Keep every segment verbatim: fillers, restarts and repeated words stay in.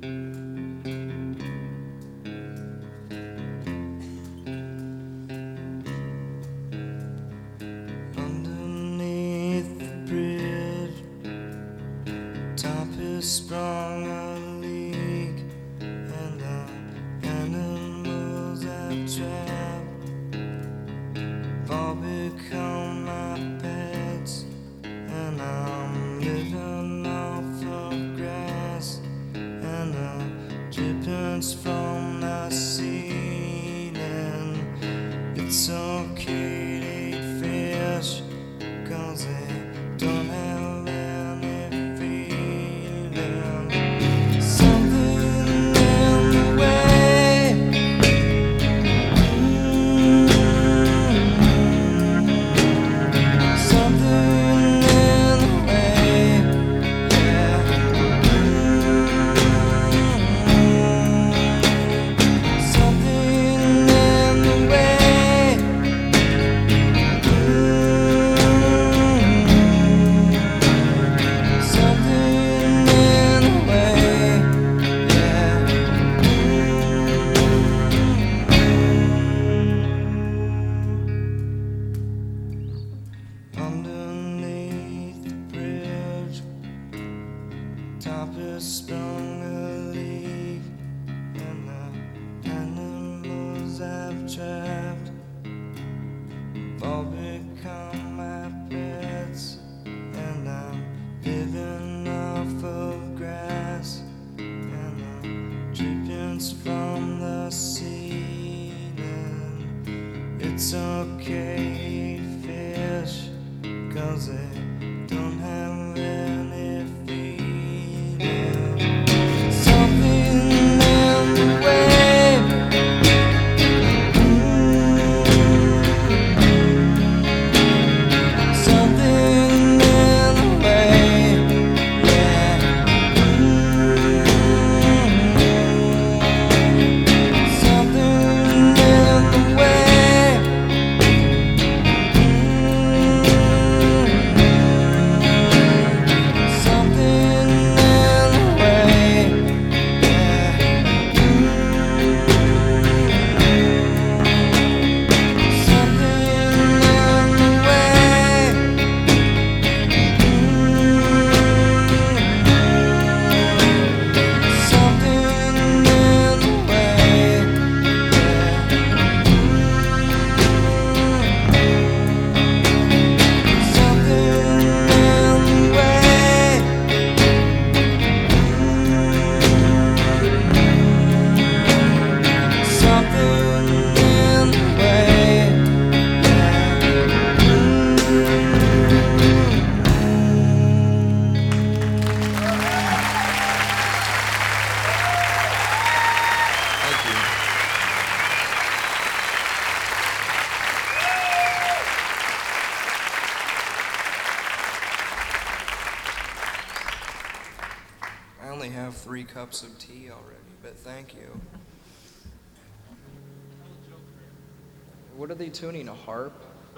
Underneath the bridge, top is sprung a leak, and the animals I've trapped all become my pets, and I'm living off of grass and the drippings from the ceiling. It's okay to eat fish, 'cause they don't have any feeling. Something in the way, mm, something in the way, yeah, mm, something in the way, mm, something in the way, yeah. Underneath the bridge, top is sprung a leak, and the animals I've trapped all become my pets, and I'm living off of grass and the drippings from the ceiling. It's okay to eat fish, 'cause they don't have any feeling. Something in the way, mm, something in the way, yeah, mm, something in the way, something in the way, yeah, something in the way, something in the way, something in the way, something in the way, Thank you. I only have three cups of tea already, but thank you. What are they tuning, a harp?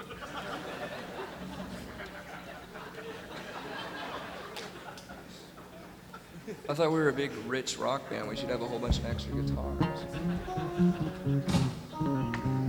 I thought we were a big, rich rock band. We should have a whole bunch of extra guitars.